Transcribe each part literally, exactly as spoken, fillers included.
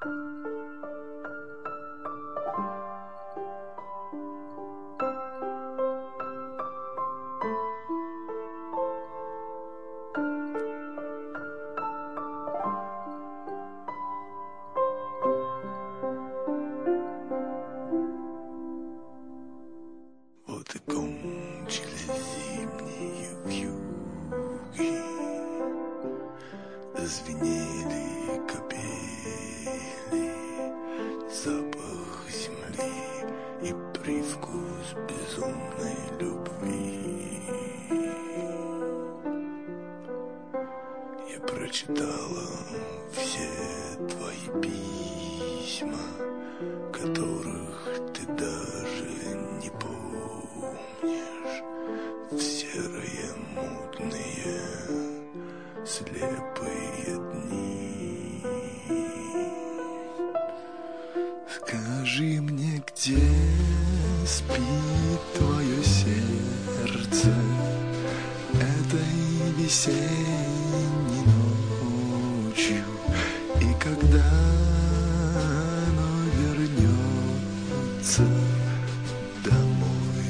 Вот и кончились зимние вьюги, зазвенели капели, запах земли и привкус безумной любви. Я прочитала все твои письма, которых ты даже не помнишь, в серые мутные слепые дни. Скажи мне, где спит твое сердце этой весенней ночью, и когда оно вернется домой?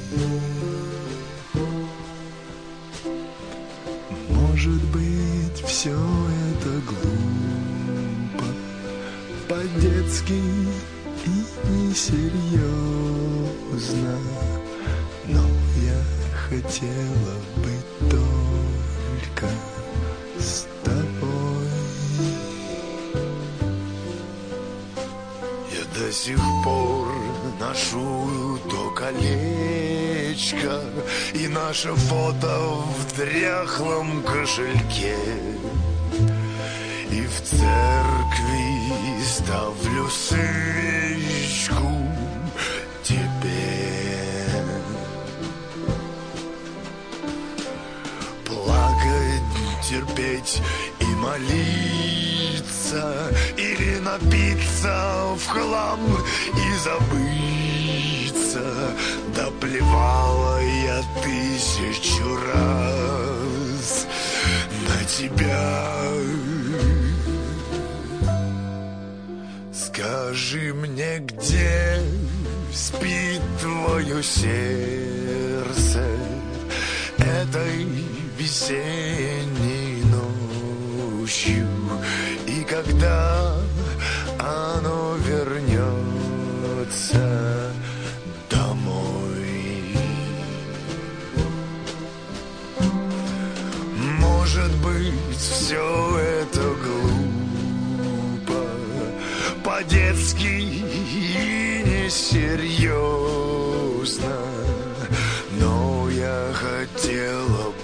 Может быть, все это глупо, по-детски и несерьезно, но я хотела быть только с тобой. Я до сих пор ношу то колечко и наше фото в дряхлом кошельке, и в церкви ставлю свечку тебе. Плакать, терпеть и молиться, или напиться в хлам и забыться, да плевала я тысячу раз на тебя. Скажи мне, где спит твое сердце этой весенней ночью, и когда оно вернется домой? Может быть, все это глупо, по-детски и несерьезно, но я хотела